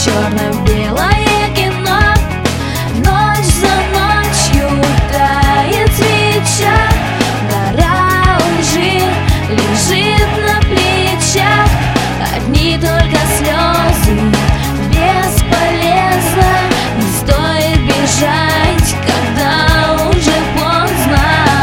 черно-белое кино. Ночь за ночью тает свеча, гора лжи лежит на плечах. Одни только слезы, бесполезно, не стоит бежать, когда уже поздно.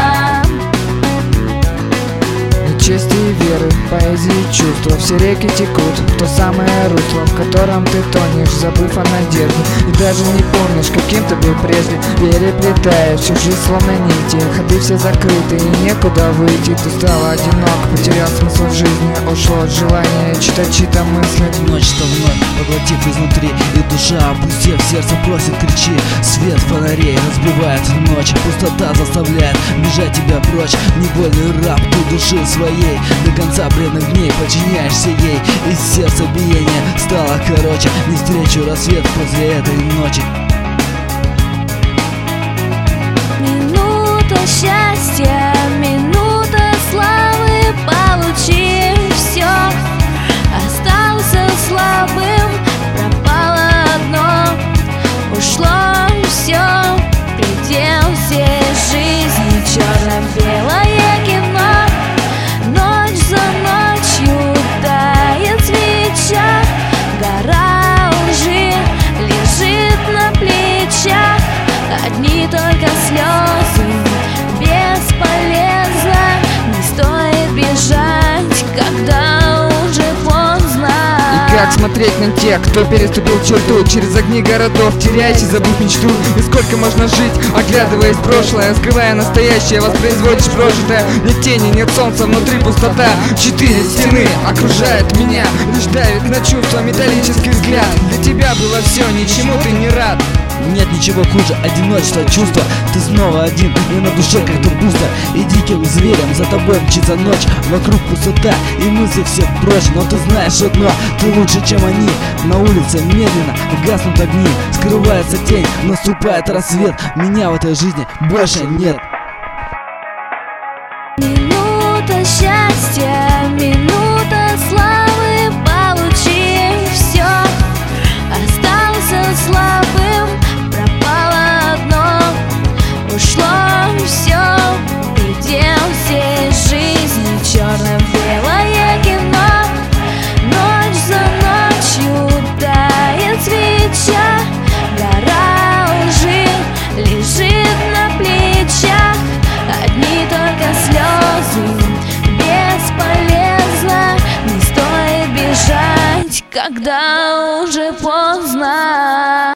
Чести и веры, поэзии и чувства, все реки текут в то самое русло, в котором ты тонешь, забыв о надежде. И даже не помнишь, каким ты был прежде, переплетая всю жизнь словно нити. Ходы все закрыты и некуда выйти. Ты стал одинок, потерял смысл жизни, ушло от желания читать чьи-то мысли. Ночь-то вновь поглотив изнутри, и душа, опустев, сердце просит, кричи. Свет фонарей разбивает ночь, пустота заставляет бежать тебя прочь. Невольный раб ты души своей, до конца бренных дней подчиняешься ей. И сердце биение стало короче, не встречу рассвет после этой ночи. Минута счастья, минута славы, получив все, остался слабым, пропало одно, ушло все, предел всей жизни, черно-белое кино. Ночь за ночью тает свеча, гора лжи лежит на плечах. Одни только слезы, бесполезно, не стоит бежать, когда уже поздно. И как смотреть на тех, кто переступил черту, через огни городов теряясь и забыв мечту? И сколько можно жить, оглядываясь в прошлое, скрывая настоящее, воспроизводишь прожитое. Нет тени, нет солнца, внутри пустота. 4 стены окружают меня, лишь давит на чувства металлический взгляд. Для тебя было все, ничему ты не рад. Нет ничего хуже одиночества, чувства. Ты снова один, и на душе как-то пусто. И диким зверем за тобой мчится ночь. Вокруг пустота, и мысли все прочь. Но ты знаешь одно, ты лучше, чем они. На улице медленно гаснут огни, скрывается тень, наступает рассвет. Меня в этой жизни больше нет. Минута счастья, минута славы, получив все, остался слабым, пропало одно, ушло все, предел всей жизни, черно-белое кино. Ночь за ночью тает свеча, гора лжи лежит на плечах. Одни только слезы, бесполезно, не стоит бежать, когда уже поздно.